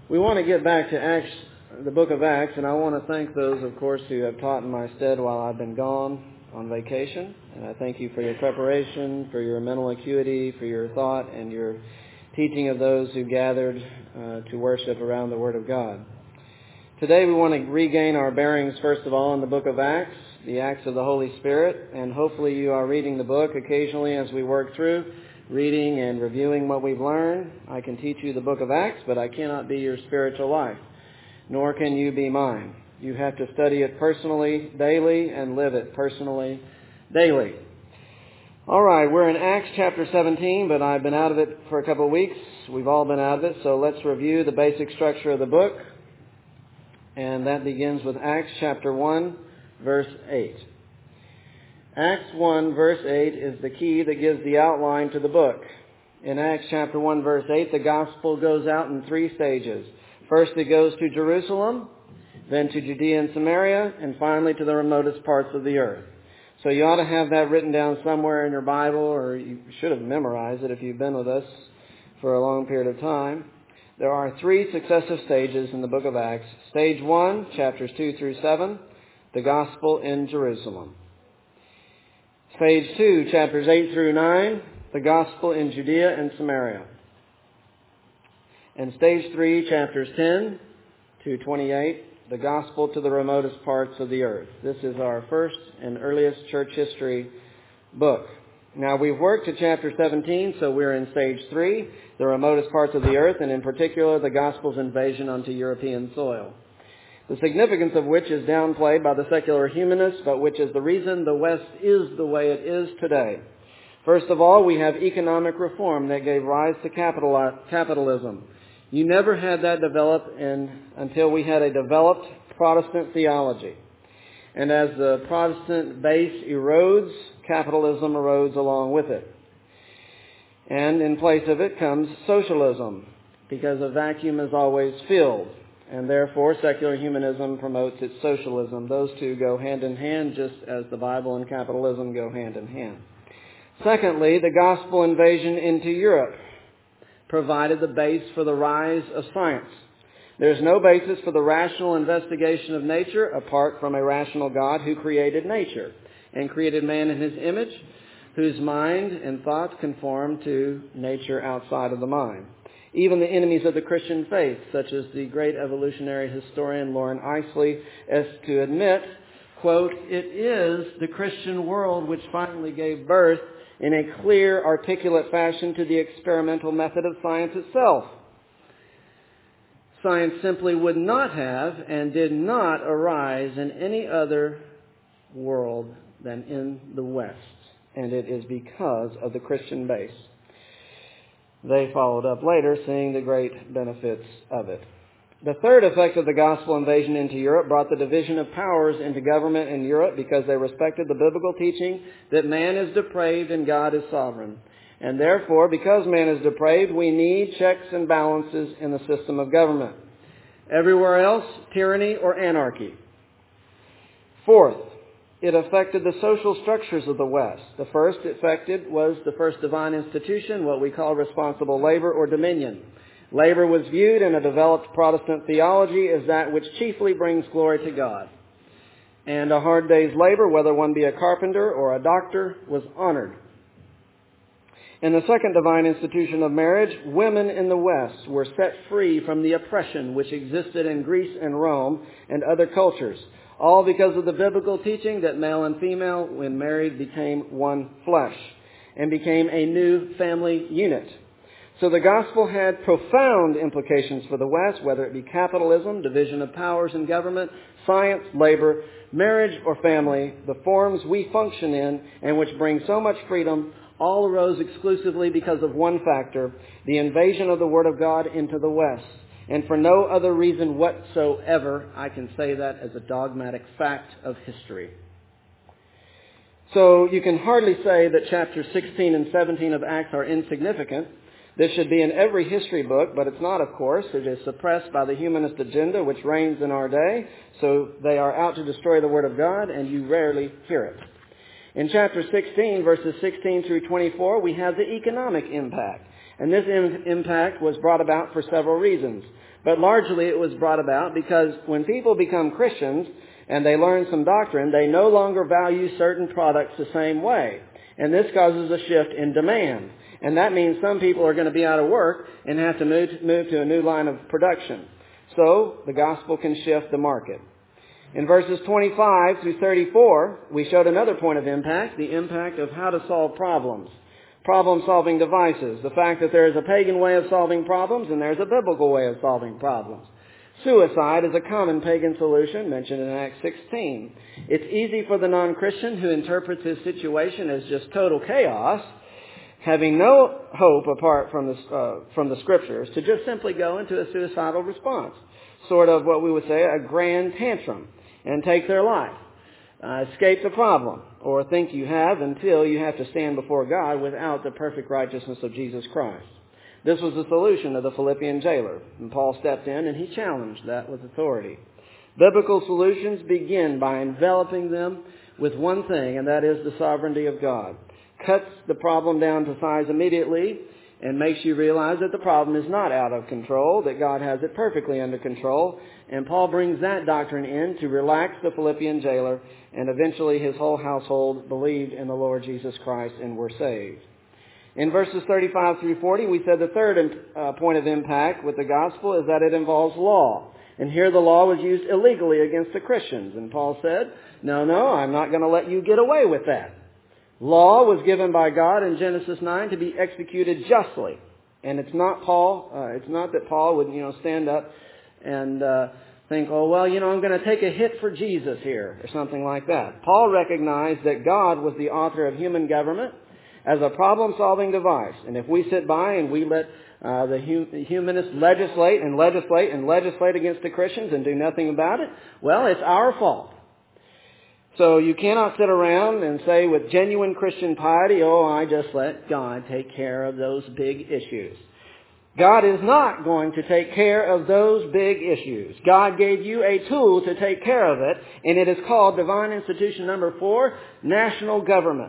We want to get back to Acts, the book of Acts, and I want to thank those, of course, who have taught in my stead while I've been gone on vacation. And I thank you for your preparation, for your mental acuity, for your thought, and your teaching of those who gathered to worship around the Word of God. Today we want to regain our bearings, first of all, in the book of Acts, the Acts of the Holy Spirit, and hopefully you are reading the book occasionally as we work through, reading and reviewing what we've learned. I can teach you the book of Acts, but I cannot be your spiritual life, nor can you be mine. You have to study it personally, daily, and live it personally, daily. All right, we're in Acts chapter 17, but I've been out of it for a couple of weeks. We've all been out of it, so let's review the basic structure of the book. And that begins with Acts chapter 1, verse 8. Acts 1, verse 8 is the key that gives the outline to the book. In Acts chapter 1, verse 8, the gospel goes out in three stages. First, it goes to Jerusalem, then to Judea and Samaria, and finally to the remotest parts of the earth. So you ought to have that written down somewhere in your Bible, or you should have memorized it if you've been with us for a long period of time. There are three successive stages in the book of Acts. Stage 1, chapters 2 through 7, the gospel in Jerusalem. Stage 2, chapters 8 through 9, the gospel in Judea and Samaria. And stage 3, chapters 10 to 28, the gospel to the remotest parts of the earth. This is our first and earliest church history book. Now, we've worked to chapter 17, so we're in stage 3, the remotest parts of the earth, and in particular, the gospel's invasion onto European soil. The significance of which is downplayed by the secular humanists, but which is the reason the West is the way it is today. First of all, we have economic reform that gave rise to capitalism. You never had that develop until we had a developed Protestant theology. And as the Protestant base erodes, capitalism erodes along with it. And in place of it comes socialism, because a vacuum is always filled. And therefore, secular humanism promotes its socialism. Those two go hand in hand, just as the Bible and capitalism go hand in hand. Secondly, the gospel invasion into Europe provided the base for the rise of science. There's no basis for the rational investigation of nature apart from a rational God who created nature and created man in his image, whose mind and thoughts conform to nature outside of the mind. Even the enemies of the Christian faith, such as the great evolutionary historian Lauren Eiseley, is to admit, quote, "It is the Christian world which finally gave birth in a clear, articulate fashion to the experimental method of science itself. Science simply would not have and did not arise in any other world than in the West, and it is because of the Christian base." They followed up later, seeing the great benefits of it. The third effect of the gospel invasion into Europe brought the division of powers into government in Europe because they respected the biblical teaching that man is depraved and God is sovereign. And therefore, because man is depraved, we need checks and balances in the system of government. Everywhere else, tyranny or anarchy. Fourth, it affected the social structures of the West. The first it affected was the first divine institution, what we call responsible labor or dominion. Labor was viewed in a developed Protestant theology as that which chiefly brings glory to God. And a hard day's labor, whether one be a carpenter or a doctor, was honored. In the second divine institution of marriage, women in the West were set free from the oppression which existed in Greece and Rome and other cultures, all because of the biblical teaching that male and female, when married, became one flesh and became a new family unit. So the gospel had profound implications for the West, whether it be capitalism, division of powers in government, science, labor, marriage, or family. The forms we function in and which bring so much freedom all arose exclusively because of one factor, the invasion of the Word of God into the West. And for no other reason whatsoever, I can say that as a dogmatic fact of history. So you can hardly say that chapters 16 and 17 of Acts are insignificant. This should be in every history book, but it's not, of course. It is suppressed by the humanist agenda which reigns in our day, so they are out to destroy the Word of God, and you rarely hear it. In chapter 16, verses 16 through 24, we have the economic impact. And this impact was brought about for several reasons. But largely it was brought about because when people become Christians and they learn some doctrine, they no longer value certain products the same way. And this causes a shift in demand. And that means some people are going to be out of work and have to move to a new line of production. So the gospel can shift the market. In verses 25 through 34, we showed another point of impact, the impact of how to solve problems. Problem-solving devices. The fact that there is a pagan way of solving problems and there's a biblical way of solving problems. Suicide is a common pagan solution mentioned in Acts 16. It's easy for the non-Christian who interprets his situation as just total chaos, having no hope apart from the Scriptures, to just simply go into a suicidal response. Sort of what we would say a grand tantrum and take their life. Escape the problem, or think you have until you have to stand before God without the perfect righteousness of Jesus Christ. This was the solution of the Philippian jailer, and Paul stepped in and he challenged that with authority. Biblical solutions begin by enveloping them with one thing, and that is the sovereignty of God. Cuts the problem down to size immediately and makes you realize that the problem is not out of control, that God has it perfectly under control. And Paul brings that doctrine in to relax the Philippian jailer, and eventually his whole household believed in the Lord Jesus Christ and were saved. In verses 35 through 40, we said the third point of impact with the gospel is that it involves law. And here the law was used illegally against the Christians. And Paul said, no, I'm not going to let you get away with that. Law was given by God in Genesis 9 to be executed justly. And it's not that Paul would, stand up and think, I'm going to take a hit for Jesus here, or something like that. Paul recognized that God was the author of human government as a problem-solving device. And if we sit by and we let the humanists legislate against the Christians and do nothing about it, well, it's our fault. So you cannot sit around and say with genuine Christian piety, I just let God take care of those big issues. God is not going to take care of those big issues. God gave you a tool to take care of it, and it is called Divine Institution number 4, national government.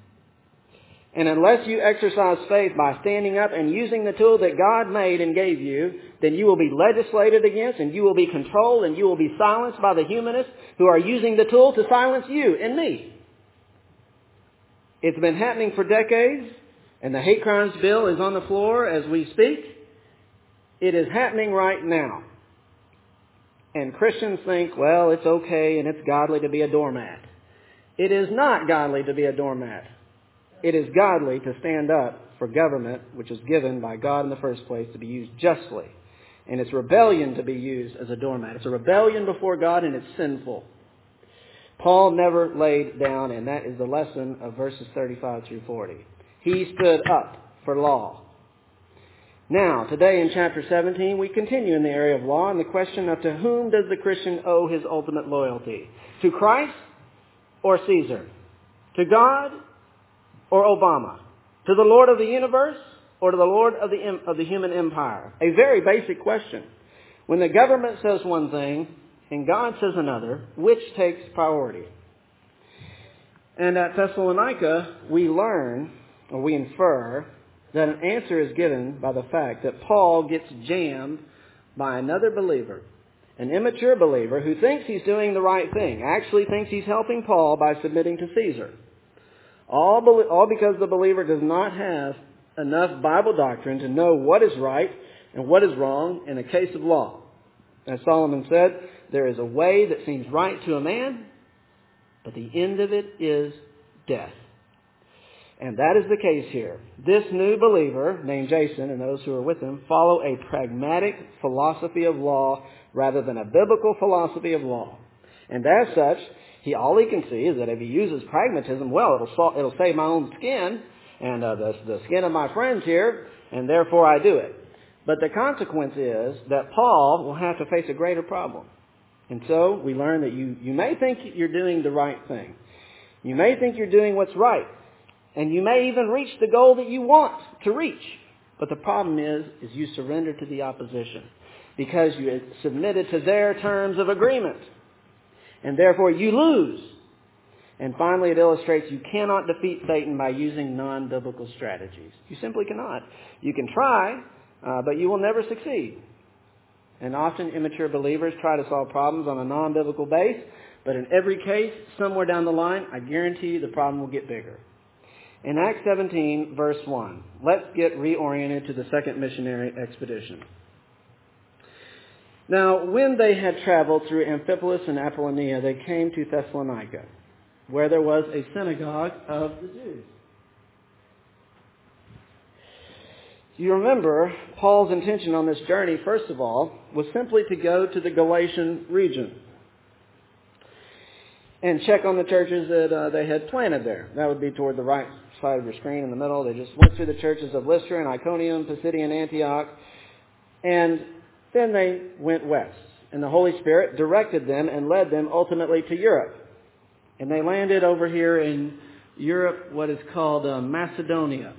And unless you exercise faith by standing up and using the tool that God made and gave you, then you will be legislated against, and you will be controlled, and you will be silenced by the humanists who are using the tool to silence you and me. It's been happening for decades, and the hate crimes bill is on the floor as we speak. It is happening right now. And Christians think, it's okay and it's godly to be a doormat. It is not godly to be a doormat. It is godly to stand up for government, which is given by God in the first place to be used justly. And it's rebellion to be used as a doormat. It's a rebellion before God, and it's sinful. Paul never laid down, and that is the lesson of verses 35 through 40. He stood up for law. Now, today in chapter 17, we continue in the area of law, and the question of to whom does the Christian owe his ultimate loyalty? To Christ or Caesar? To God or Obama? To the Lord of the universe or to the Lord of the human empire? A very basic question. When the government says one thing and God says another, which takes priority? And at Thessalonica, we infer that an answer is given by the fact that Paul gets jammed by another believer, an immature believer who thinks he's doing the right thing, actually thinks he's helping Paul by submitting to Caesar. All because the believer does not have enough Bible doctrine to know what is right and what is wrong in a case of law. As Solomon said, there is a way that seems right to a man, but the end of it is death. And that is the case here. This new believer, named Jason, and those who are with him, follow a pragmatic philosophy of law rather than a biblical philosophy of law. And as such, all he can see is that if he uses pragmatism, it'll save my own skin and the skin of my friends here, and therefore I do it. But the consequence is that Paul will have to face a greater problem. And so we learn that you may think you're doing the right thing. You may think you're doing what's right. And you may even reach the goal that you want to reach. But the problem is you surrender to the opposition because you submitted to their terms of agreement. And therefore you lose. And finally it illustrates you cannot defeat Satan by using non-biblical strategies. You simply cannot. You can try, but you will never succeed. And often immature believers try to solve problems on a non-biblical base, but in every case, somewhere down the line, I guarantee you the problem will get bigger. In Acts 17, verse 1, let's get reoriented to the second missionary expedition. Now, when they had traveled through Amphipolis and Apollonia, they came to Thessalonica, where there was a synagogue of the Jews. You remember, Paul's intention on this journey, first of all, was simply to go to the Galatian region and check on the churches that they had planted there. That would be toward the right side of your screen in the middle. They just went through the churches of Lystra and Iconium, Pisidian Antioch, and then they went west. And the Holy Spirit directed them and led them ultimately to Europe. And they landed over here in Europe, what is called Macedonia.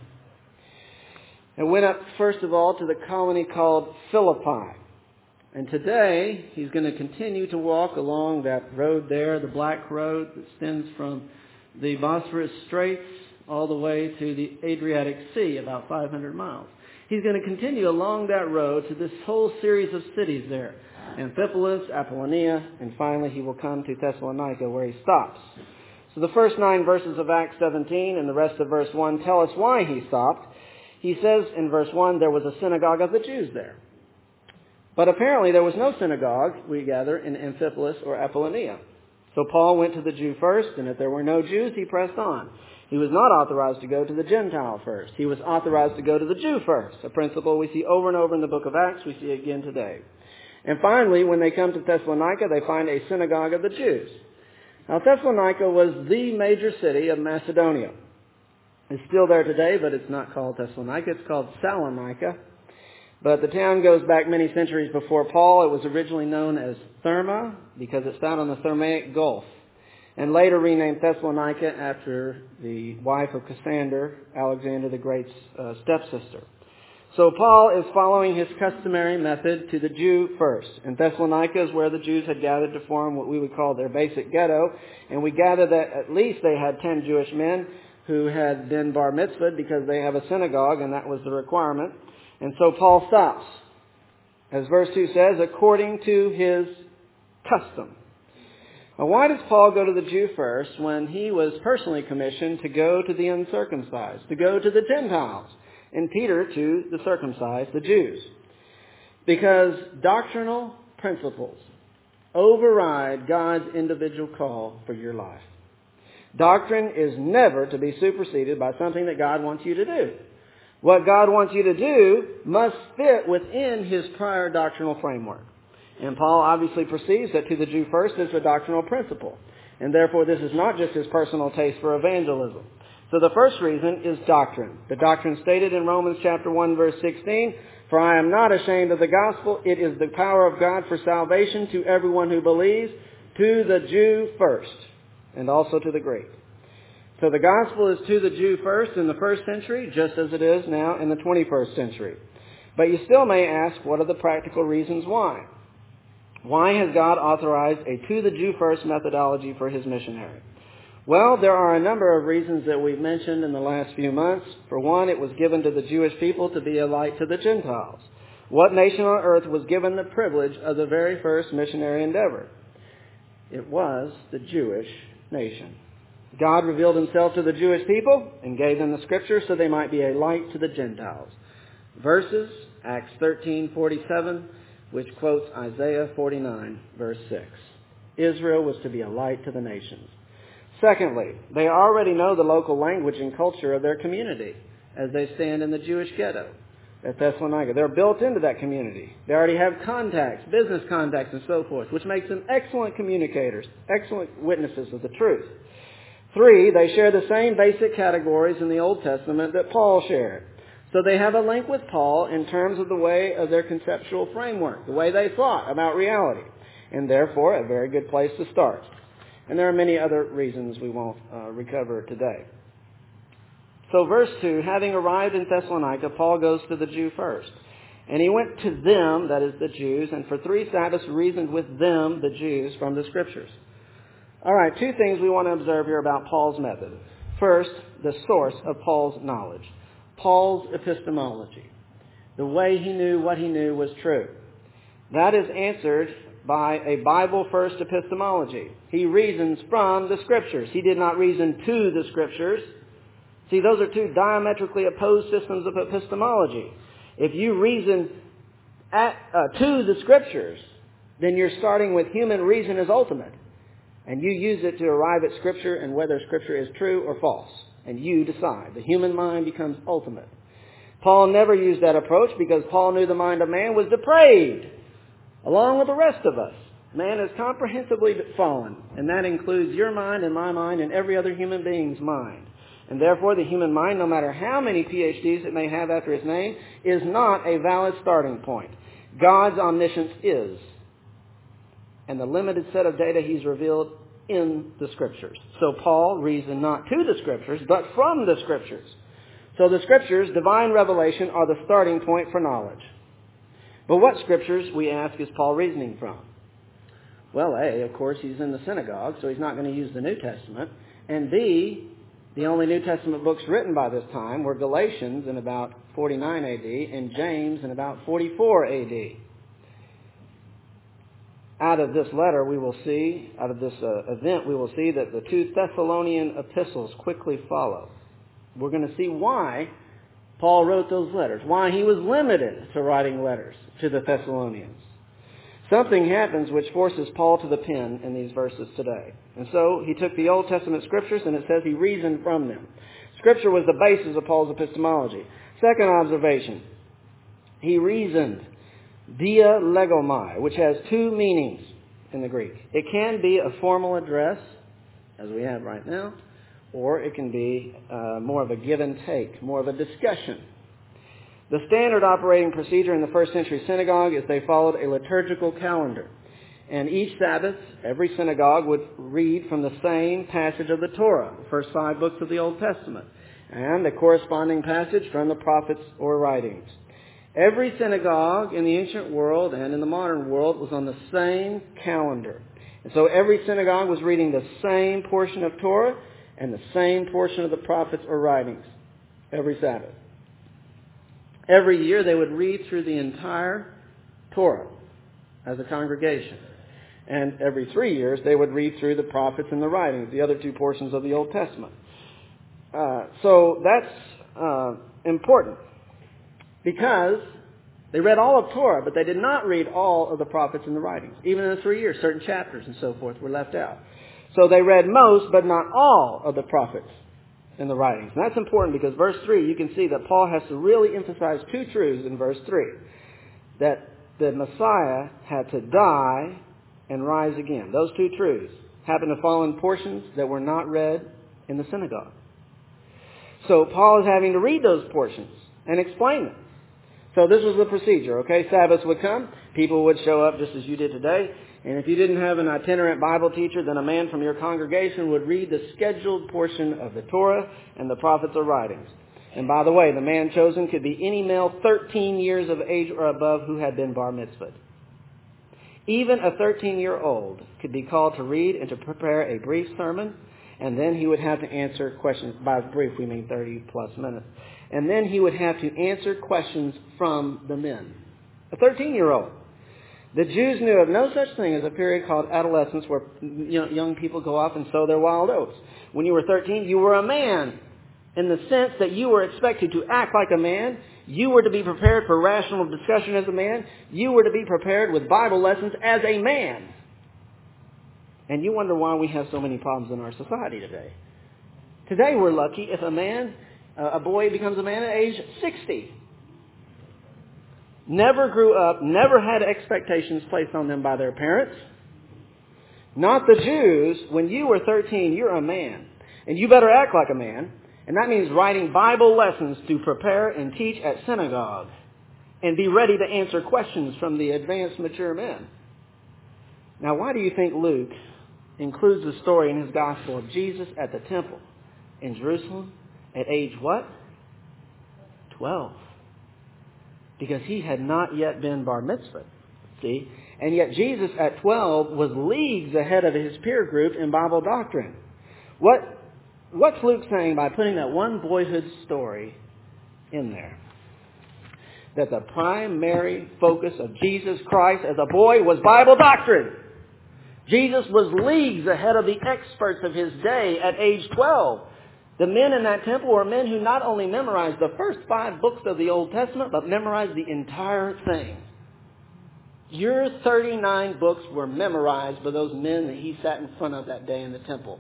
And went up, first of all, to the colony called Philippi. And today, he's going to continue to walk along that road there, the Black Road that extends from the Bosphorus Straits all the way to the Adriatic Sea, about 500 miles. He's going to continue along that road to this whole series of cities there. Amphipolis, Apollonia, and finally he will come to Thessalonica where he stops. So the first 9 verses of Acts 17 and the rest of verse 1 tell us why he stopped. He says in verse 1, there was a synagogue of the Jews there. But apparently there was no synagogue, we gather, in Amphipolis or Apollonia. So Paul went to the Jew first, and if there were no Jews, he pressed on. He was not authorized to go to the Gentile first. He was authorized to go to the Jew first, a principle we see over and over in the book of Acts. We see again today. And finally, when they come to Thessalonica, they find a synagogue of the Jews. Now, Thessalonica was the major city of Macedonia. It's still there today, but it's not called Thessalonica. It's called Salonika. But the town goes back many centuries before Paul. It was originally known as Therma because it's found on the Thermaic Gulf, and later renamed Thessalonica after the wife of Cassander, Alexander the Great's stepsister. So Paul is following his customary method to the Jew first. And Thessalonica is where the Jews had gathered to form what we would call their basic ghetto. And we gather that at least they had 10 Jewish men who had been bar mitzvahed because they have a synagogue, and that was the requirement. And so Paul stops. As verse 2 says, according to his custom. Now, why does Paul go to the Jew first when he was personally commissioned to go to the uncircumcised, to go to the Gentiles, and Peter to the circumcised, the Jews? Because doctrinal principles override God's individual call for your life. Doctrine is never to be superseded by something that God wants you to do. What God wants you to do must fit within his prior doctrinal framework. And Paul obviously perceives that to the Jew first is a doctrinal principle. And therefore this is not just his personal taste for evangelism. So the first reason is doctrine. The doctrine stated in Romans chapter 1 verse 16, for I am not ashamed of the gospel. It is the power of God for salvation to everyone who believes, to the Jew first, and also to the Greek. So the gospel is to the Jew first in the first century, just as it is now in the 21st century. But you still may ask, what are the practical reasons why? Why has God authorized a to the Jew first methodology for his missionary? Well, there are a number of reasons that we've mentioned in the last few months. For one, it was given to the Jewish people to be a light to the Gentiles. What nation on earth was given the privilege of the very first missionary endeavor? It was the Jewish nation. God revealed himself to the Jewish people and gave them the scripture so they might be a light to the Gentiles. Verses, Acts 13:47, which quotes Isaiah 49, verse 6. Israel was to be a light to the nations. Secondly, they already know the local language and culture of their community as they stand in the Jewish ghetto at Thessalonica. They're built into that community. They already have contacts, business contacts and so forth, which makes them excellent communicators, excellent witnesses of the truth. 3, they share the same basic categories in the Old Testament that Paul shared. So they have a link with Paul in terms of the way of their conceptual framework, the way they thought about reality, and therefore a very good place to start. And there are many other reasons we won't recover today. So verse 2, having arrived in Thessalonica, Paul goes to the Jew first. And he went to them, that is the Jews, and for 3 Sabbaths reasoned with them, the Jews, from the Scriptures. All right, 2 things we want to observe here about Paul's method. First, the source of Paul's knowledge. Paul's epistemology. The way he knew what he knew was true. That is answered by a Bible-first epistemology. He reasons from the Scriptures. He did not reason to the Scriptures. See, those are two diametrically opposed systems of epistemology. If you reason to the Scriptures, then you're starting with human reason as ultimate. And you use it to arrive at Scripture and whether Scripture is true or false. And you decide. The human mind becomes ultimate. Paul never used that approach because Paul knew the mind of man was depraved, along with the rest of us. Man is comprehensively fallen, and that includes your mind and my mind and every other human being's mind. And therefore, the human mind, no matter how many PhDs it may have after its name, is not a valid starting point. God's omniscience is. And the limited set of data He's revealed in the Scriptures. So Paul reasoned not to the Scriptures, but from the Scriptures. So the Scriptures, divine revelation, are the starting point for knowledge. But what Scriptures, we ask, is Paul reasoning from? Well, A, of course, he's in the synagogue, so he's not going to use the New Testament. And B, the only New Testament books written by this time were Galatians in about 49 AD and James in about 44 AD. Out of this letter, we will see, out of this event, we will see that the two Thessalonian epistles quickly follow. We're going to see why Paul wrote those letters, why he was limited to writing letters to the Thessalonians. Something happens which forces Paul to the pen in these verses today. And so he took the Old Testament Scriptures and it says he reasoned from them. Scripture was the basis of Paul's epistemology. Second observation, he reasoned dia legomai, which has two meanings in the Greek. It can be a formal address, as we have right now, or it can be more of a give and take, more of a discussion. The standard operating procedure in the first century synagogue is they followed a liturgical calendar. And each Sabbath, every synagogue would read from the same passage of the Torah, the first 5 books of the Old Testament, and a corresponding passage from the prophets or writings. Every synagogue in the ancient world and in the modern world was on the same calendar. And so every synagogue was reading the same portion of Torah and the same portion of the prophets or writings every Sabbath. Every year they would read through the entire Torah as a congregation. And every 3 years they would read through the prophets and the writings, the other 2 portions of the Old Testament. So that's important because they read all of Torah, but they did not read all of the prophets and the writings. Even in the 3 years, certain chapters and so forth were left out. So they read most, but not all of the prophets and the writings. And that's important because verse 3, you can see that Paul has to really emphasize 2 truths in verse 3. That the Messiah had to die and rise again. Those 2 truths happen to fall in portions that were not read in the synagogue. So Paul is having to read those portions and explain them. So this was the procedure, okay? Sabbaths would come. People would show up just as you did today. And if you didn't have an itinerant Bible teacher, then a man from your congregation would read the scheduled portion of the Torah and the prophets or writings. And by the way, the man chosen could be any male 13 years of age or above who had been bar mitzvahed. Even a 13-year-old could be called to read and to prepare a brief sermon, and then he would have to answer questions. By brief, we mean 30 plus minutes. And then he would have to answer questions from the men. A 13-year-old. The Jews knew of no such thing as a period called adolescence where young people go off and sow their wild oats. When you were 13, you were a man in the sense that you were expected to act like a man. You were to be prepared for rational discussion as a man. You were to be prepared with Bible lessons as a man. And you wonder why we have so many problems in our society today. Today we're lucky if a boy becomes a man at age 60. Never grew up, never had expectations placed on them by their parents. Not the Jews. When you were 13, you're a man. And you better act like a man. And that means writing Bible lessons to prepare and teach at synagogue. And be ready to answer questions from the advanced, mature men. Now, why do you think Luke includes the story in his gospel of Jesus at the temple in Jerusalem at age what? 12. Because he had not yet been bar mitzvahed. See? And yet Jesus at 12 was leagues ahead of his peer group in Bible doctrine. What's Luke saying by putting that one boyhood story in there? that the primary focus of Jesus Christ as a boy was Bible doctrine. Jesus was leagues ahead of the experts of his day at age 12. The men in that temple were men who not only memorized the first 5 books of the Old Testament, but memorized the entire thing. Your 39 books were memorized by those men that he sat in front of that day in the temple.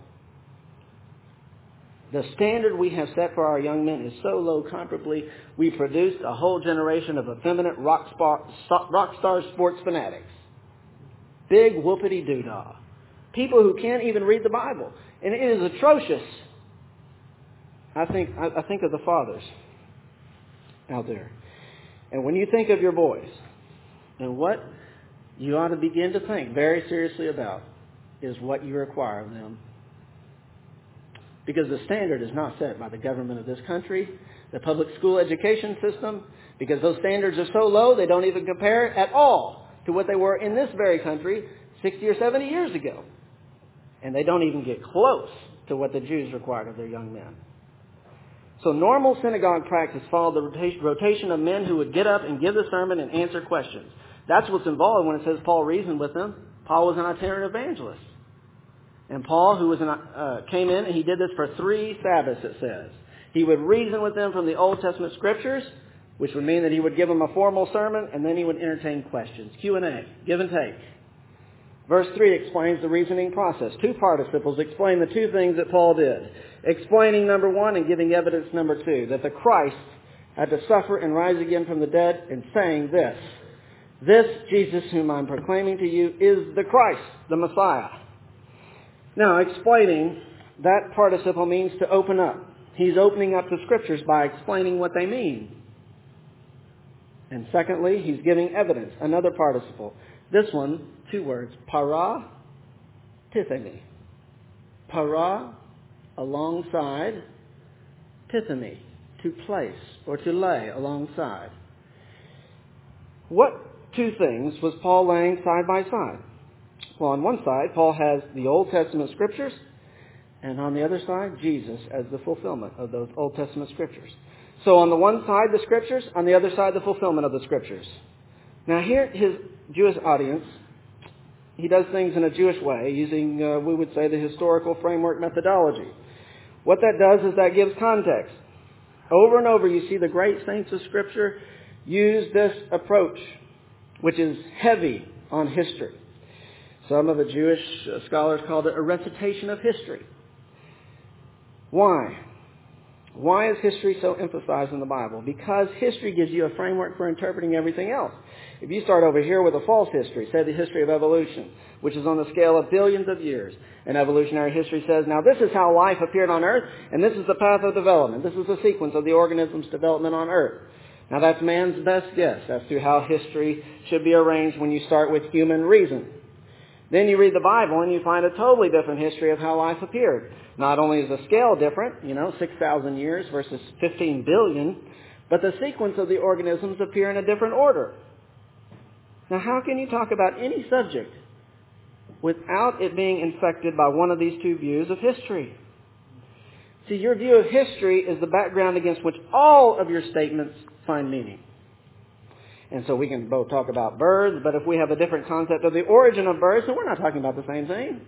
The standard we have set for our young men is so low comparably, we produced a whole generation of effeminate rock star sports fanatics. Big whoopity-doo-dah. People who can't even read the Bible. And it is atrocious. I think of the fathers out there. And when you think of your boys, and what you ought to begin to think very seriously about is what you require of them. Because the standard is not set by the government of this country, the public school education system, because those standards are so low they don't even compare at all to what they were in this very country 60 or 70 years ago. And they don't even get close to what the Jews required of their young men. So normal synagogue practice followed the rotation of men who would get up and give the sermon and answer questions. That's what's involved when it says Paul reasoned with them. Paul was an itinerant evangelist. And Paul, who was came in and he did this for 3 Sabbaths, it says. He would reason with them from the Old Testament Scriptures, which would mean that he would give them a formal sermon, and then he would entertain questions. Q&A, give and take. Verse 3 explains the reasoning process. 2 participles explain the 2 things that Paul did. Explaining number 1 and giving evidence number 2. That the Christ had to suffer and rise again from the dead, and saying this. This Jesus whom I'm proclaiming to you is the Christ, the Messiah. Now, explaining, that participle means to open up. He's opening up the Scriptures by explaining what they mean. And secondly, he's giving evidence, another participle. This one, 2 words, para, tithemi. Para, alongside, tithemi, to place or to lay alongside. What 2 things was Paul laying side by side? Well, on one side, Paul has the Old Testament Scriptures, and on the other side, Jesus as the fulfillment of those Old Testament Scriptures. So on the one side, the Scriptures, on the other side, the fulfillment of the Scriptures. Now here, his Jewish audience, he does things in a Jewish way, using, we would say, the historical framework methodology. What that does is that gives context. Over and over, you see the great saints of Scripture use this approach, which is heavy on history. Some of the Jewish scholars called it a recitation of history. Why? Why is history so emphasized in the Bible? Because history gives you a framework for interpreting everything else. If you start over here with a false history, say the history of evolution, which is on the scale of billions of years, and evolutionary history says, now this is how life appeared on Earth, and this is the path of development. This is the sequence of the organism's development on Earth. Now that's man's best guess as to how history should be arranged when you start with human reason. Then you read the Bible and you find a totally different history of how life appeared. Not only is the scale different, 6,000 years versus 15 billion, but the sequence of the organisms appear in a different order. Now how can you talk about any subject without it being infected by one of these 2 views of history? See, your view of history is the background against which all of your statements find meaning. And so we can both talk about birds, but if we have a different concept of the origin of birds, then we're not talking about the same thing.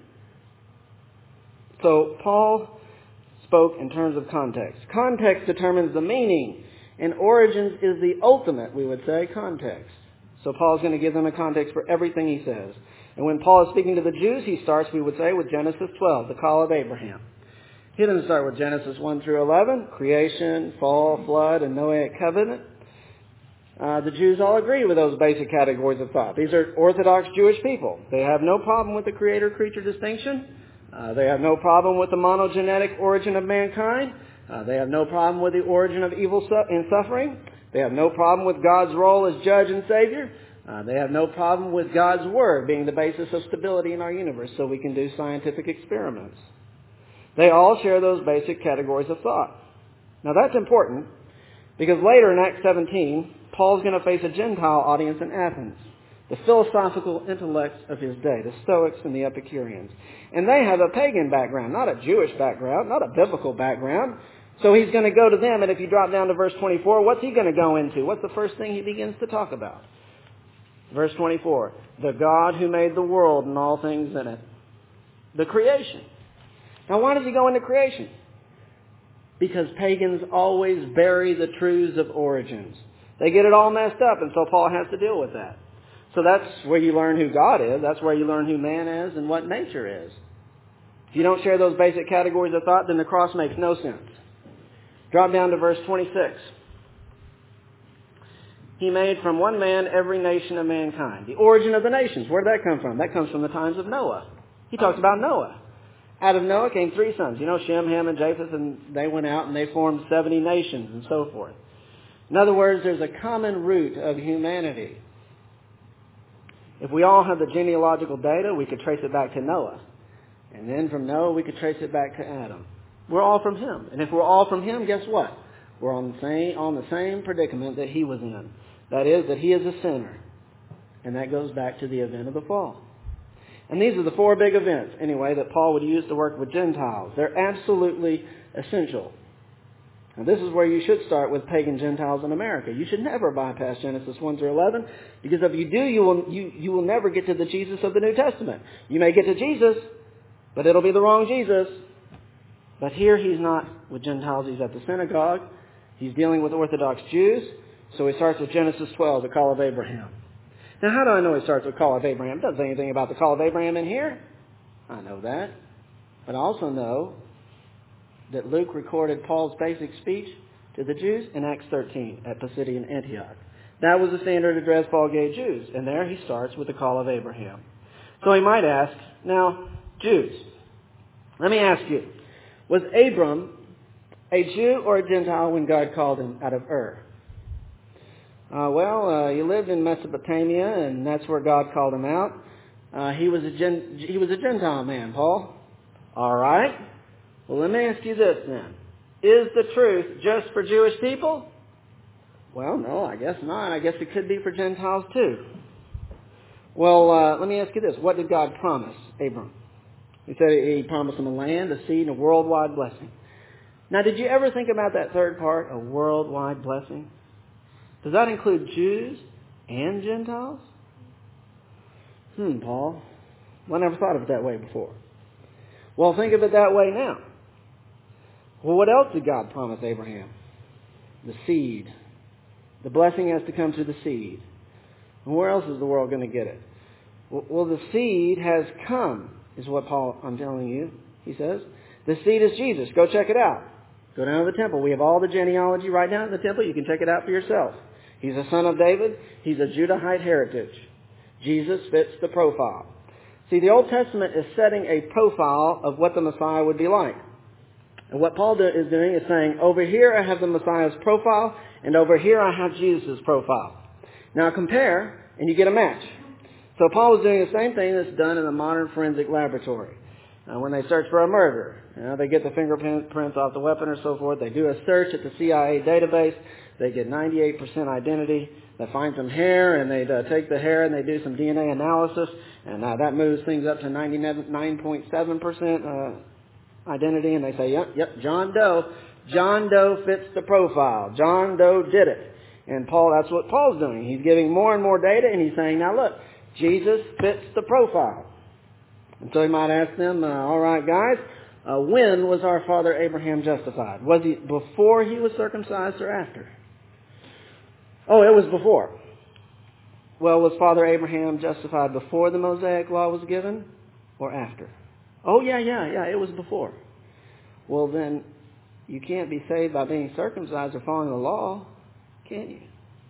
So Paul spoke in terms of context. Context determines the meaning, and origins is the ultimate, we would say, context. So Paul's going to give them a context for everything he says. And when Paul is speaking to the Jews, he starts, we would say, with Genesis 12, the call of Abraham. He doesn't start with Genesis 1 through 11, creation, fall, flood, and Noahic covenant. The Jews all agree with those basic categories of thought. These are Orthodox Jewish people. They have no problem with the creator-creature distinction. They have no problem with the monogenetic origin of mankind. They have no problem with the origin of evil and suffering. They have no problem with God's role as judge and savior. They have no problem with God's word being the basis of stability in our universe so we can do scientific experiments. They all share those basic categories of thought. Now that's important because later in Acts 17, Paul's going to face a Gentile audience in Athens, the philosophical intellects of his day, the Stoics and the Epicureans. And they have a pagan background, not a Jewish background, not a biblical background. So he's going to go to them, and if you drop down to verse 24, what's he going to go into? What's the first thing he begins to talk about? Verse 24, the God who made the world and all things in it. The creation. Now why does he go into creation? Because pagans always bury the truths of origins. They get it all messed up, and so Paul has to deal with that. So that's where you learn who God is. That's where you learn who man is and what nature is. If you don't share those basic categories of thought, then the cross makes no sense. Drop down to verse 26. He made from one man every nation of mankind. The origin of the nations, where did that come from? That comes from the times of Noah. He talks about Noah. Out of Noah came 3 sons. You know, Shem, Ham, and Japheth, and they went out and they formed 70 nations and so forth. In other words, there's a common root of humanity. If we all have the genealogical data, we could trace it back to Noah. And then from Noah, we could trace it back to Adam. We're all from him. And if we're all from him, guess what? We're on the same predicament that he was in. That is, that he is a sinner. And that goes back to the event of the fall. And these are the 4 big events, anyway, that Paul would use to work with Gentiles. They're absolutely essential. Now, this is where you should start with pagan Gentiles in America. You should never bypass Genesis 1 through 11, because if you do, you will never get to the Jesus of the New Testament. You may get to Jesus, but it'll be the wrong Jesus. But here he's not with Gentiles. He's at the synagogue. He's dealing with Orthodox Jews. So he starts with Genesis 12, the call of Abraham. Now, how do I know he starts with the call of Abraham? It doesn't say anything about the call of Abraham in here. I know that. But I also know that Luke recorded Paul's basic speech to the Jews in Acts 13 at Pisidian Antioch. That was the standard address Paul gave Jews. And there he starts with the call of Abraham. So he might ask, now, Jews, let me ask you, was Abram a Jew or a Gentile when God called him out of Ur? He lived in Mesopotamia, and that's where God called him out. He was a Gentile man, Paul. All right. Well, let me ask you this then. Is the truth just for Jewish people? Well, no, I guess not. I guess it could be for Gentiles too. Well, let me ask you this. What did God promise Abram? He said he promised him a land, a seed, and a worldwide blessing. Now, did you ever think about that third part, a worldwide blessing? Does that include Jews and Gentiles? Paul. Well, I never thought of it that way before. Well, think of it that way now. Well, what else did God promise Abraham? The seed. The blessing has to come through the seed. And where else is the world going to get it? Well, the seed has come, is what I'm telling you, he says. The seed is Jesus. Go check it out. Go down to the temple. We have all the genealogy right down in the temple. You can check it out for yourself. He's a son of David. He's a Judahite heritage. Jesus fits the profile. See, the Old Testament is setting a profile of what the Messiah would be like. And what Paul is doing is saying, over here I have the Messiah's profile, and over here I have Jesus' profile. Now compare, and you get a match. So Paul was doing the same thing that's done in a modern forensic laboratory. When they search for a murder, they get the fingerprints off the weapon or so forth. They do a search at the CIA database. They get 98% identity. They find some hair, and they take the hair and they do some DNA analysis, and that moves things up to 99.7% identity, and they say, yep, John Doe. John Doe fits the profile. John Doe did it. And that's what Paul's doing. He's giving more and more data, and he's saying, now look, Jesus fits the profile. And so he might ask them, all right, guys, when was our father Abraham justified? Was he before he was circumcised or after? Oh, it was before. Well, was Father Abraham justified before the Mosaic law was given or after? Oh, yeah, it was before. Well, then you can't be saved by being circumcised or following the law, can you?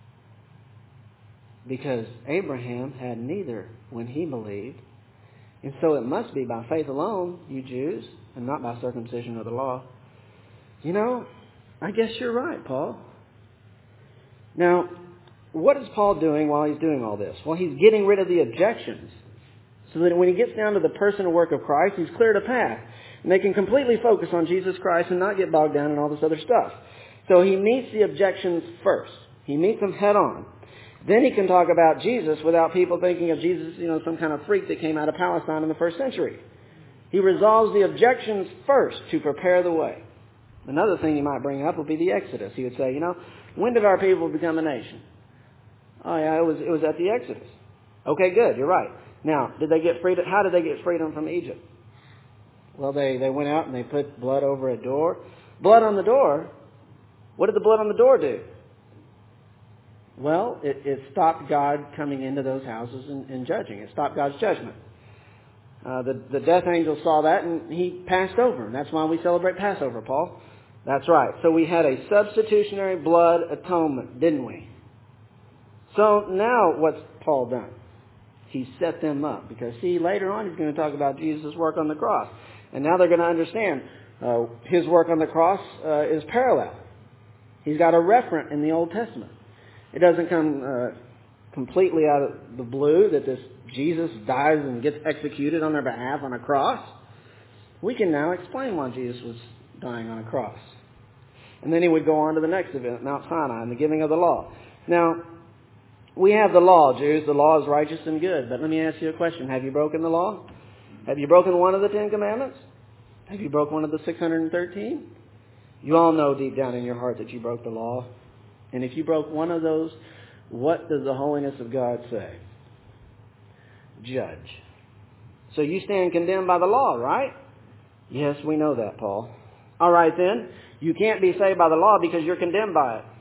Because Abraham had neither when he believed. And so it must be by faith alone, you Jews, and not by circumcision of the law. I guess you're right, Paul. Now, what is Paul doing while he's doing all this? Well, he's getting rid of the objections, so that when he gets down to the person and work of Christ, he's cleared a path. And they can completely focus on Jesus Christ and not get bogged down in all this other stuff. So he meets the objections first. He meets them head on. Then he can talk about Jesus without people thinking of Jesus, some kind of freak that came out of Palestine in the first century. He resolves the objections first to prepare the way. Another thing he might bring up would be the Exodus. He would say, when did our people become a nation? Oh yeah, it was at the Exodus. Okay, good, you're right. Now, did they get freedom? How did they get freedom from Egypt? Well, they went out and they put blood over a door. Blood on the door? What did the blood on the door do? Well, it stopped God coming into those houses and judging. It stopped God's judgment. The death angel saw that and he passed over. And that's why we celebrate Passover, Paul. That's right. So we had a substitutionary blood atonement, didn't we? So now what's Paul done? He set them up. Because, see, later on he's going to talk about Jesus' work on the cross. And now they're going to understand his work on the cross is parallel. He's got a referent in the Old Testament. It doesn't come completely out of the blue that this Jesus dies and gets executed on their behalf on a cross. We can now explain why Jesus was dying on a cross. And then he would go on to the next event, Mount Sinai, and the giving of the law. Now, we have the law, Jews. The law is righteous and good. But let me ask you a question. Have you broken the law? Have you broken one of the 10 Commandments? Have you broken one of the 613? You all know deep down in your heart that you broke the law. And if you broke one of those, what does the holiness of God say? Judge. So you stand condemned by the law, right? Yes, we know that, Paul. All right then. You can't be saved by the law because you're condemned by it.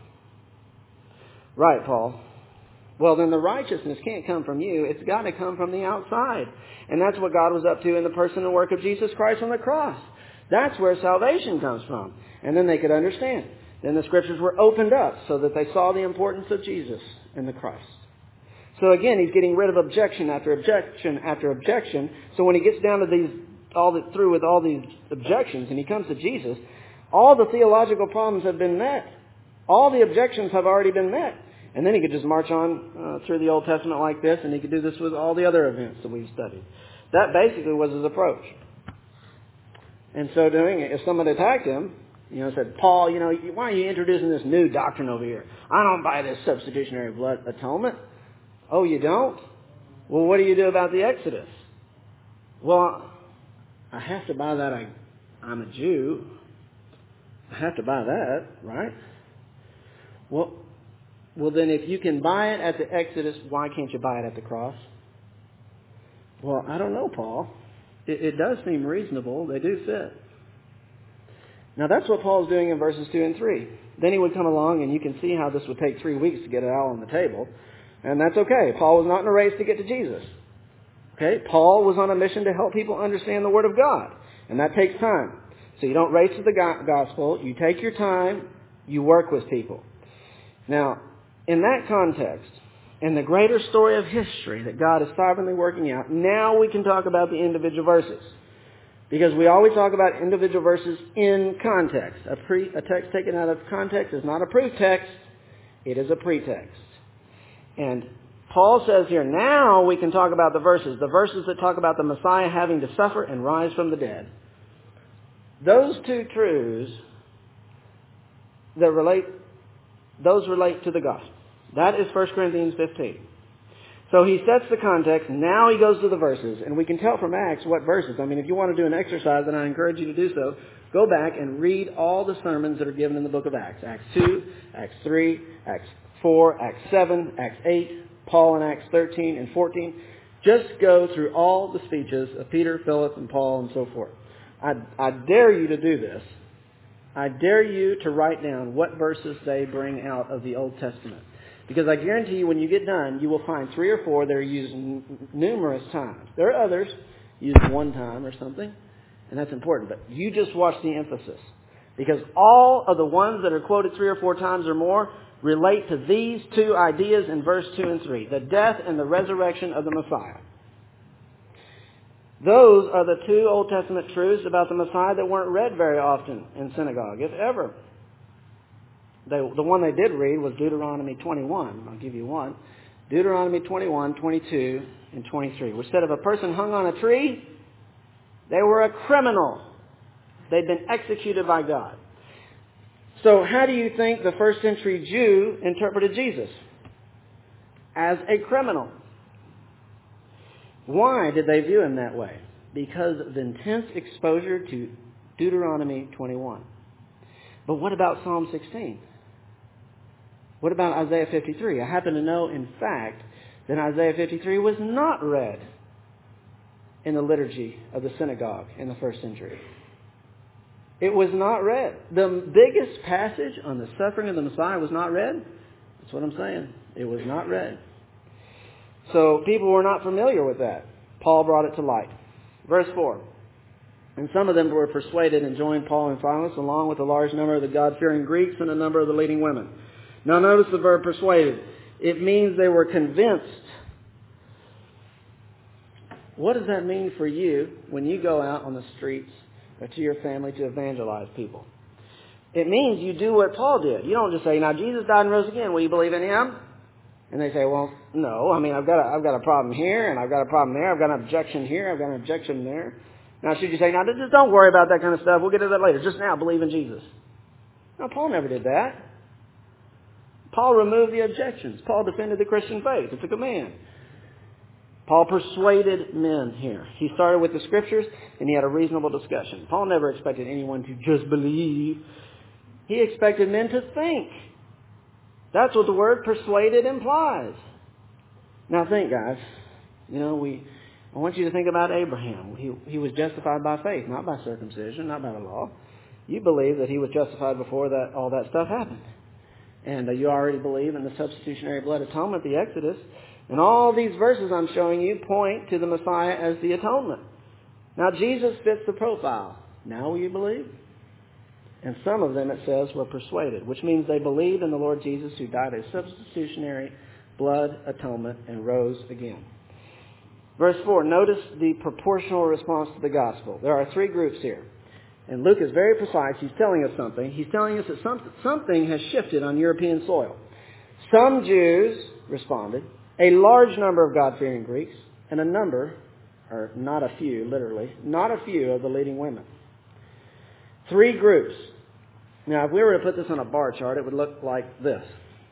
Right, Paul. Well, then the righteousness can't come from you. It's got to come from the outside. And that's what God was up to in the person and work of Jesus Christ on the cross. That's where salvation comes from. And then they could understand. Then the Scriptures were opened up so that they saw the importance of Jesus and the Christ. So again, he's getting rid of objection after objection after objection. So when he gets down to through with all these objections and he comes to Jesus, all the theological problems have been met. All the objections have already been met. And then he could just march on through the Old Testament like this, and he could do this with all the other events that we've studied. That basically was his approach. And so doing it, if someone attacked him, said, Paul, why are you introducing this new doctrine over here? I don't buy this substitutionary blood atonement. Oh, you don't? Well, what do you do about the Exodus? Well, I have to buy that. I'm a Jew. I have to buy that, right? Well, then if you can buy it at the Exodus, why can't you buy it at the cross? Well, I don't know, Paul. It does seem reasonable. They do fit. Now, that's what Paul's doing in verses 2 and 3. Then he would come along, and you can see how this would take 3 weeks to get it all on the table. And that's okay. Paul was not in a race to get to Jesus. Okay? Paul was on a mission to help people understand the Word of God. And that takes time. So you don't race to the gospel. You take your time. You work with people. Now, in that context, in the greater story of history that God is sovereignly working out, now we can talk about the individual verses. Because we always talk about individual verses in context. A text taken out of context is not a proof text. It is a pretext. And Paul says here, now we can talk about the verses that talk about the Messiah having to suffer and rise from the dead. Those two truths that relate to the gospel. That is 1 Corinthians 15. So he sets the context. Now he goes to the verses. And we can tell from Acts what verses. I mean, if you want to do an exercise, and I encourage you to do so, go back and read all the sermons that are given in the book of Acts. Acts 2, Acts 3, Acts 4, Acts 7, Acts 8, Paul in Acts 13 and 14. Just go through all the speeches of Peter, Philip, and Paul, and so forth. I dare you to do this. I dare you to write down what verses they bring out of the Old Testament. Because I guarantee you when you get done, you will find 3 or 4 that are used numerous times. There are others used one time or something, and that's important. But you just watch the emphasis. Because all of the ones that are quoted 3 or 4 times or more relate to these 2 ideas in verse 2 and 3. The death and the resurrection of the Messiah. Those are the 2 Old Testament truths about the Messiah that weren't read very often in synagogue, if ever. The one they did read was Deuteronomy 21. I'll give you one. Deuteronomy 21, 22, and 23. Which said if a person hung on a tree, they were a criminal. They'd been executed by God. So how do you think the first century Jew interpreted Jesus? As a criminal. Why did they view him that way? Because of the intense exposure to Deuteronomy 21. But what about Psalm 16? What about Isaiah 53? I happen to know, in fact, that Isaiah 53 was not read in the liturgy of the synagogue in the first century. It was not read. The biggest passage on the suffering of the Messiah was not read. That's what I'm saying. It was not read. So people were not familiar with that. Paul brought it to light. Verse 4. And some of them were persuaded and joined Paul and Silas, along with a large number of the God-fearing Greeks and a number of the leading women. Now notice the verb persuaded. It means they were convinced. What does that mean for you when you go out on the streets or to your family to evangelize people? It means you do what Paul did. You don't just say, now Jesus died and rose again. Will you believe in Him? And they say, well, no. I mean, I've got a problem here, and I've got a problem there. I've got an objection here. I've got an objection there. Now, should you say, now, just don't worry about that kind of stuff. We'll get to that later. Just now, believe in Jesus. No, Paul never did that. Paul removed the objections. Paul defended the Christian faith. It's a command. Paul persuaded men here. He started with the Scriptures, and he had a reasonable discussion. Paul never expected anyone to just believe. He expected men to think. That's what the word persuaded implies. Now think, guys. I want you to think about Abraham. He was justified by faith, not by circumcision, not by the law. You believe that he was justified before that all that stuff happened. And you already believe in the substitutionary blood atonement, the Exodus. And all these verses I'm showing you point to the Messiah as the atonement. Now Jesus fits the profile. Now will you believe? And some of them, it says, were persuaded, which means they believed in the Lord Jesus who died as substitutionary blood atonement and rose again. Verse 4, notice the proportional response to the gospel. There are three groups here. And Luke is very precise. He's telling us something. He's telling us that something has shifted on European soil. Some Jews responded, a large number of God-fearing Greeks, and a number, or not a few, literally, not a few of the leading women. Three groups. Now, if we were to put this on a bar chart, it would look like this.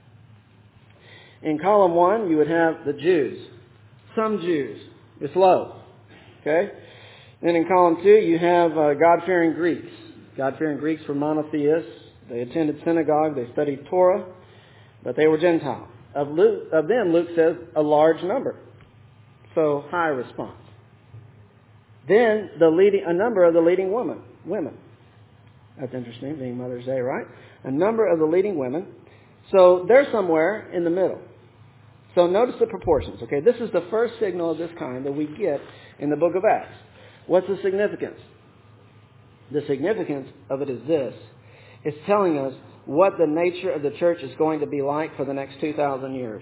In column 1, you would have the Jews. Some Jews. It's low. Okay? Then in column 2, you have God-fearing Greeks. God-fearing Greeks were monotheists. They attended synagogue. They studied Torah. But they were Gentile. Of them, Luke says, a large number. So, high response. Then, a number of the leading women. That's interesting, being Mother's Day, right? A number of the leading women. So, they're somewhere in the middle. So, notice the proportions, okay? This is the first signal of this kind that we get in the book of Acts. What's the significance? The significance of it is this. It's telling us what the nature of the church is going to be like for the next 2,000 years.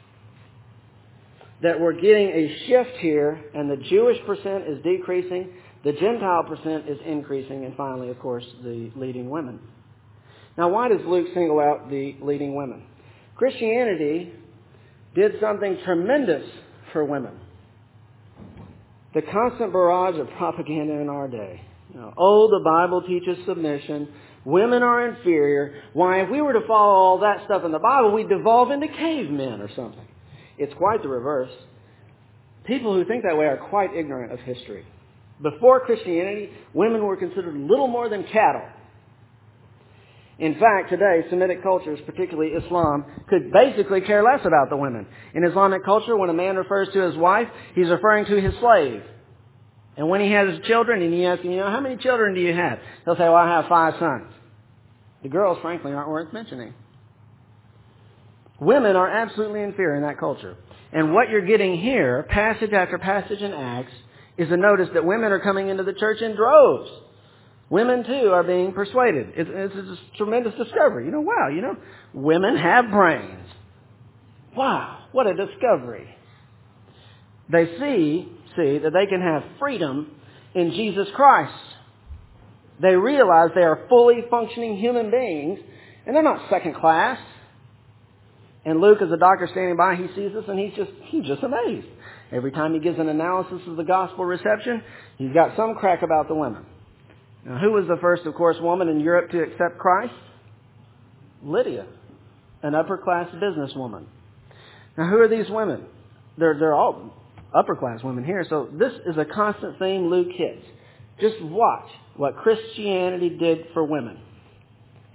That we're getting a shift here, and the Jewish percent is decreasing, the Gentile percent is increasing, and finally, of course, the leading women. Now, why does Luke single out the leading women? Christianity did something tremendous for women. The constant barrage of propaganda in our day. The Bible teaches submission. Women are inferior. Why, if we were to follow all that stuff in the Bible, we'd devolve into cavemen or something. It's quite the reverse. People who think that way are quite ignorant of history. Before Christianity, women were considered little more than cattle. In fact, today, Semitic cultures, particularly Islam, could basically care less about the women. In Islamic culture, when a man refers to his wife, he's referring to his slave. And when he has children, and he asks him, how many children do you have? He'll say, well, I have 5 sons. The girls, frankly, aren't worth mentioning. Women are absolutely inferior in that culture. And what you're getting here, passage after passage in Acts, is a notice that women are coming into the church in droves. Women, too, are being persuaded. It's a tremendous discovery. Women have brains. Wow, what a discovery. They see that they can have freedom in Jesus Christ. They realize they are fully functioning human beings, and they're not second class. And Luke, as a doctor standing by, he sees this, and he's just amazed. Every time he gives an analysis of the gospel reception, he's got some crack about the women. Now, who was the first, of course, woman in Europe to accept Christ? Lydia, an upper-class businesswoman. Now, who are these women? They're all upper-class women here, so this is a constant theme Luke hits. Just watch what Christianity did for women.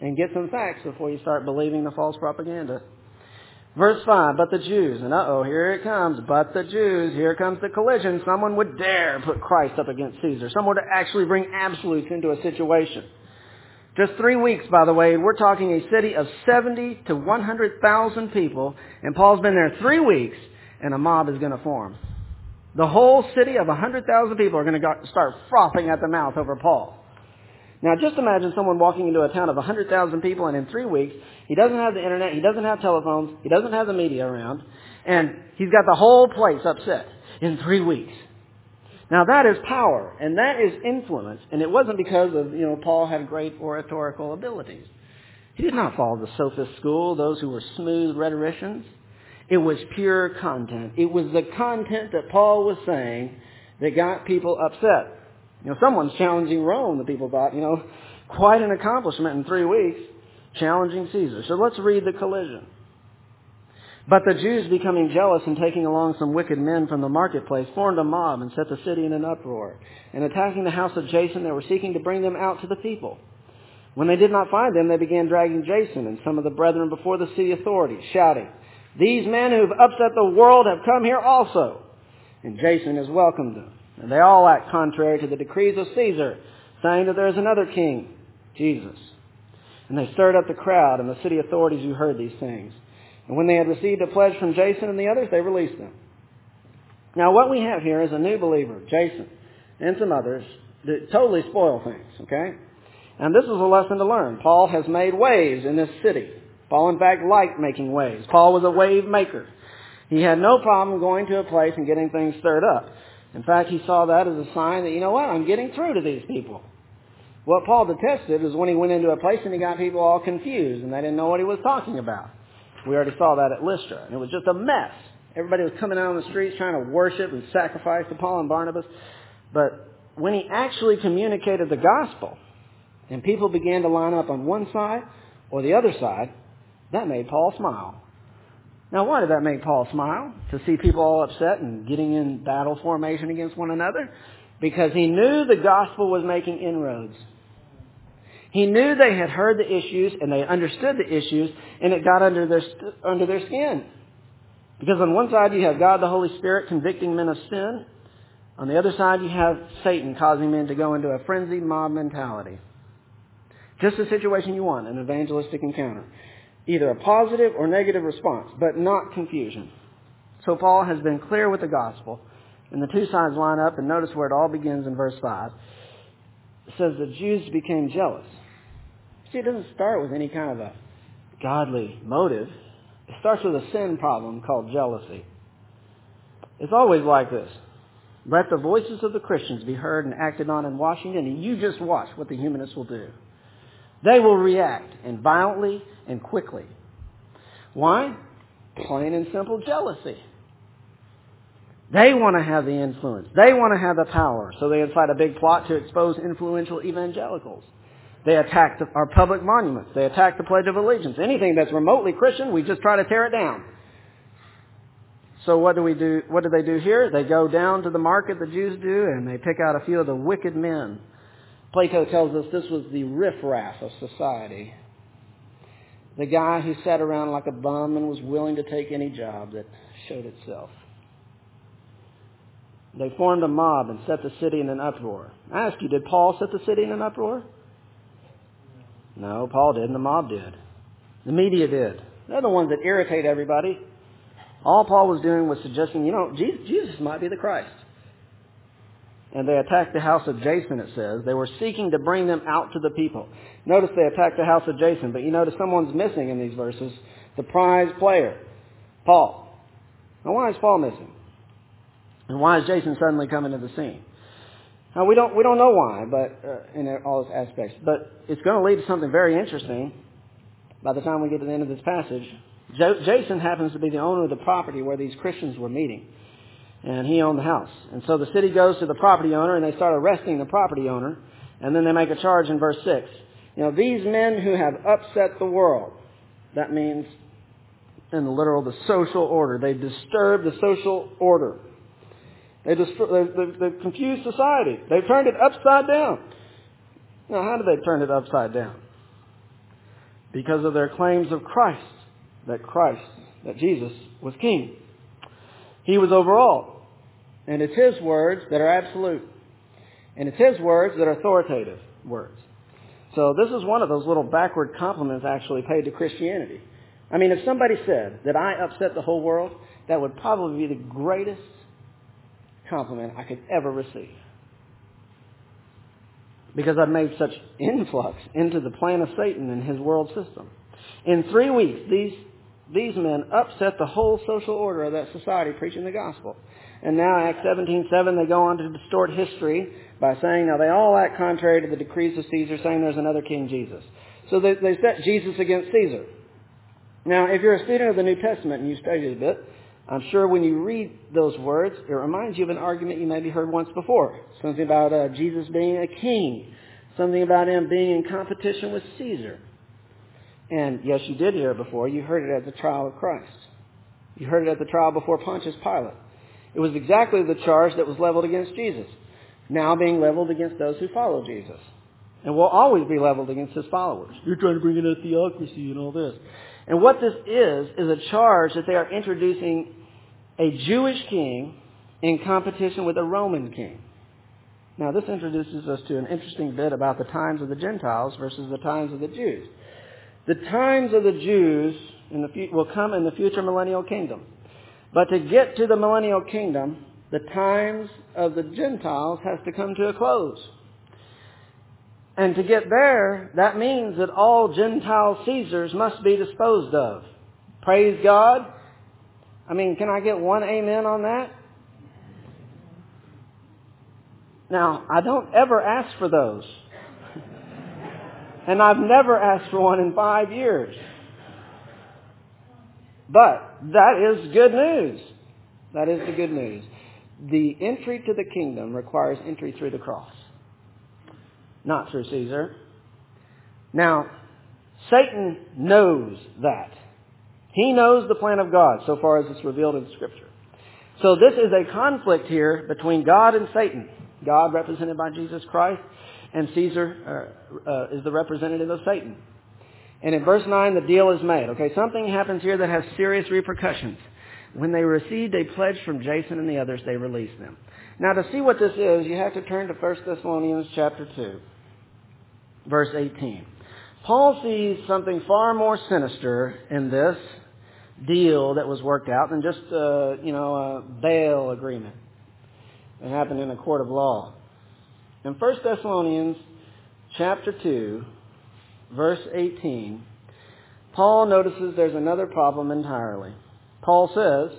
and get some facts before you start believing the false propaganda. Verse 5, but the Jews, and here it comes, but the Jews, here comes the collision. Someone would dare put Christ up against Caesar. Someone would actually bring absolutes into a situation. Just 3 weeks, by the way, and we're talking a city of 70 to 100,000 people, and Paul's been there 3 weeks, and a mob is going to form. The whole city of 100,000 people are going to start frothing at the mouth over Paul. Now, just imagine someone walking into a town of 100,000 people, and in 3 weeks, he doesn't have the internet, he doesn't have telephones, he doesn't have the media around, and he's got the whole place upset in 3 weeks. Now, that is power, and that is influence, and it wasn't because of, Paul had great oratorical abilities. He did not follow the sophist school, those who were smooth rhetoricians. It was pure content. It was the content that Paul was saying that got people upset. Someone's challenging Rome, the people thought, quite an accomplishment in 3 weeks, challenging Caesar. So let's read the collision. But the Jews, becoming jealous and taking along some wicked men from the marketplace, formed a mob and set the city in an uproar. And attacking the house of Jason, they were seeking to bring them out to the people. When they did not find them, they began dragging Jason and some of the brethren before the city authorities, shouting, "These men who have upset the world have come here also." And Jason has welcomed them. And they all act contrary to the decrees of Caesar, saying that there is another king, Jesus. And they stirred up the crowd and the city authorities who heard these things. And when they had received a pledge from Jason and the others, they released them. Now what we have here is a new believer, Jason, and some others, that totally spoil things, okay? And this is a lesson to learn. Paul has made waves in this city. Paul, in fact, liked making waves. Paul was a wave maker. He had no problem going to a place and getting things stirred up. In fact, he saw that as a sign that, I'm getting through to these people. What Paul detested is when he went into a place and he got people all confused and they didn't know what he was talking about. We already saw that at Lystra. And it was just a mess. Everybody was coming out on the streets trying to worship and sacrifice to Paul and Barnabas. But when he actually communicated the gospel and people began to line up on one side or the other side, that made Paul smile. Now, why did that make Paul smile? To see people all upset and getting in battle formation against one another? Because he knew the gospel was making inroads. He knew they had heard the issues and they understood the issues, and it got under their skin. Because on one side you have God the Holy Spirit convicting men of sin. On the other side you have Satan causing men to go into a frenzied mob mentality. Just the situation you want, an evangelistic encounter. Either a positive or negative response, but not confusion. So Paul has been clear with the gospel, and the two sides line up, and notice where it all begins in verse 5. It says the Jews became jealous. See, it doesn't start with any kind of a godly motive. It starts with a sin problem called jealousy. It's always like this. Let the voices of the Christians be heard and acted on in Washington, and you just watch what the humanists will do. They will react, and violently and quickly. Why? Plain and simple jealousy. They want to have the influence. They want to have the power. So they incite a big plot to expose influential evangelicals. They attack our public monuments. They attack the Pledge of Allegiance. Anything that's remotely Christian, we just try to tear it down. So what do we do? What do they do here? They go down to the market, the Jews do, and they pick out a few of the wicked men. Plato tells us this was the riffraff of society. The guy who sat around like a bum and was willing to take any job that showed itself. They formed a mob and set the city in an uproar. I ask you, did Paul set the city in an uproar? No, Paul didn't. The mob did. The media did. They're the ones that irritate everybody. All Paul was doing was suggesting, Jesus might be the Christ. And they attacked the house of Jason, it says. They were seeking to bring them out to the people. Notice they attacked the house of Jason, but you notice someone's missing in these verses. The prize player, Paul. Now why is Paul missing? And why is Jason suddenly coming to the scene? Now we don't know why, but in all those aspects. But it's going to lead to something very interesting by the time we get to the end of this passage. Jason happens to be the owner of the property where these Christians were meeting. And he owned the house. And so the city goes to the property owner and they start arresting the property owner. And then they make a charge in verse 6. These men who have upset the world. That means, in the literal, the social order. They disturb the social order. They've confused society. They've turned it upside down. Now, how did they turn it upside down? because of their claims of Christ, that Jesus was king. He was over all. And it's His words that are absolute. And it's His words that are authoritative words. So this is one of those little backward compliments actually paid to Christianity. I mean, if somebody said that I upset the whole world, that would probably be the greatest compliment I could ever receive. Because I've made such influx into the plan of Satan and his world system. In 3 weeks, these men upset the whole social order of that society preaching the gospel. And now, Acts 17:7, they go on to distort history by saying, now they all act contrary to the decrees of Caesar, saying there's another King Jesus. So they set Jesus against Caesar. Now, if you're a student of the New Testament and you studied it a bit, I'm sure when you read those words, it reminds you of an argument you maybe heard once before. Something about Jesus being a king. Something about Him being in competition with Caesar. And yes, you did hear it before. You heard it at the trial of Christ. You heard it at the trial before Pontius Pilate. It was exactly the charge that was leveled against Jesus, now being leveled against those who follow Jesus. And will always be leveled against His followers. You're trying to bring in a theocracy and all this. And what this is a charge that they are introducing a Jewish king in competition with a Roman king. Now, this introduces us to an interesting bit about the times of the Gentiles versus the times of the Jews. The times of the Jews will come in the future millennial kingdom. But to get to the millennial kingdom, the times of the Gentiles has to come to a close. And to get there, that means that all Gentile Caesars must be disposed of. Praise God. I mean, can I get one amen on that? Now, I don't ever ask for those. And I've never asked for one in 5 years. But that is good news. That is the good news. The entry to the kingdom requires entry through the cross, not through Caesar. Now, Satan knows that. He knows the plan of God so far as it's revealed in Scripture. So this is a conflict here between God and Satan. God represented by Jesus Christ, and Caesar is the representative of Satan. And in verse 9, the deal is made. Okay, something happens here that has serious repercussions. When they received a pledge from Jason and the others, they released them. Now, to see what this is, you have to turn to 1 Thessalonians chapter 2, verse 18. Paul sees something far more sinister in this deal that was worked out than just a bail agreement that happened in a court of law. In 1 Thessalonians chapter 2, verse 18, Paul notices there's another problem entirely. Paul says,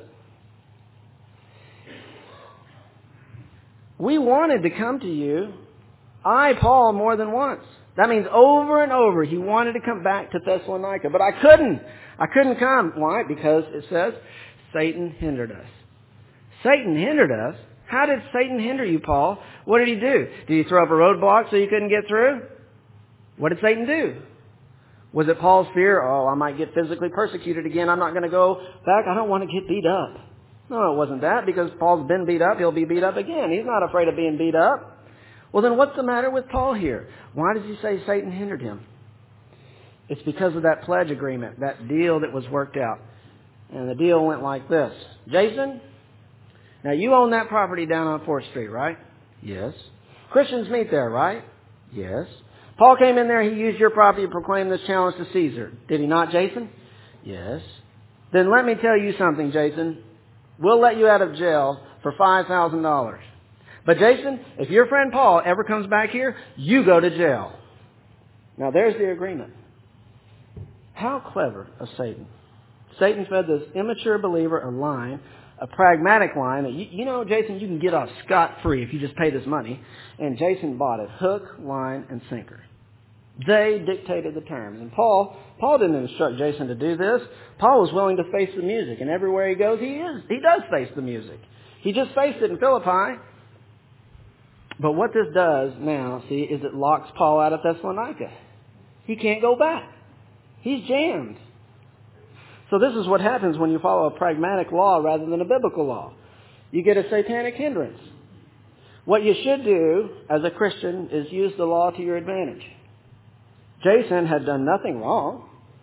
we wanted to come to you, I, Paul, more than once. That means over and over he wanted to come back to Thessalonica, but I couldn't. I couldn't come. Why? Because it says Satan hindered us. Satan hindered us? How did Satan hinder you, Paul? What did he do? Did he throw up a roadblock so you couldn't get through? What did Satan do? Was it Paul's fear? Oh, I might get physically persecuted again. I'm not going to go back. I don't want to get beat up. No, it wasn't that. Because Paul's been beat up, he'll be beat up again. He's not afraid of being beat up. Well, then what's the matter with Paul here? Why does he say Satan hindered him? It's because of that pledge agreement, that deal that was worked out. And the deal went like this. Jason, now you own that property down on 4th Street, right? Yes. Christians meet there, right? Yes. Paul came in there, he used your property to proclaim this challenge to Caesar. Did he not, Jason? Yes. Then let me tell you something, Jason. We'll let you out of jail for $5,000. But Jason, if your friend Paul ever comes back here, you go to jail. Now there's the agreement. How clever of Satan. Satan fed this immature believer a line, a pragmatic line that, you know, Jason, you can get off scot-free if you just pay this money. And Jason bought it, hook, line, and sinker. They dictated the terms. And Paul didn't instruct Jason to do this. Paul was willing to face the music. And everywhere he goes, he does face the music. He just faced it in Philippi. But what this does now, see, is it locks Paul out of Thessalonica. He can't go back. He's jammed. So this is what happens when you follow a pragmatic law rather than a biblical law. You get a satanic hindrance. What you should do as a Christian is use the law to your advantage. Jason had done nothing wrong.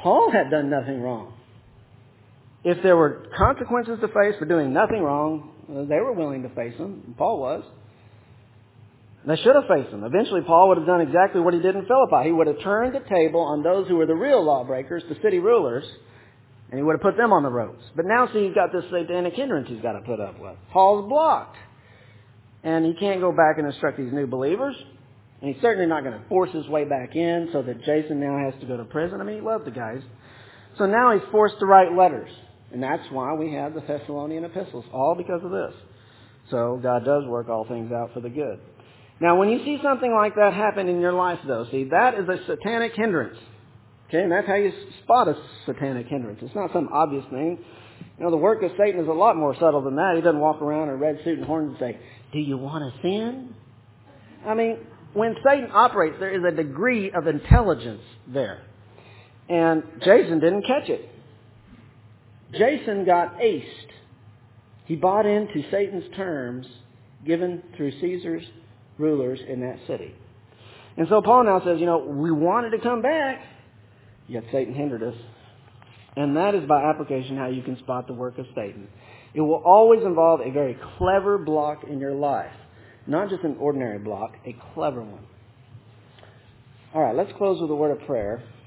Paul had done nothing wrong. If there were consequences to face for doing nothing wrong, they were willing to face them. Paul was. They should have faced them. Eventually, Paul would have done exactly what he did in Philippi. He would have turned the table on those who were the real lawbreakers, the city rulers, and he would have put them on the ropes. But now, see, he's got this satanic hindrance he's got to put up with. Paul's blocked. And he can't go back and instruct these new believers. And he's certainly not going to force his way back in so that Jason now has to go to prison. I mean, he loved the guys. So now he's forced to write letters. And that's why we have the Thessalonian epistles, all because of this. So God does work all things out for the good. Now, when you see something like that happen in your life, though, see, that is a satanic hindrance. Okay, and that's how you spot a satanic hindrance. It's not some obvious thing. You know, the work of Satan is a lot more subtle than that. He doesn't walk around in a red suit and horns and say, "Do you want to sin?" I mean, when Satan operates, there is a degree of intelligence there. And Jason didn't catch it. Jason got aced. He bought into Satan's terms given through Caesar's rulers in that city. And so Paul now says, we wanted to come back, yet Satan hindered us. And that is by application how you can spot the work of Satan. It will always involve a very clever block in your life. Not just an ordinary block, a clever one. All right, let's close with a word of prayer.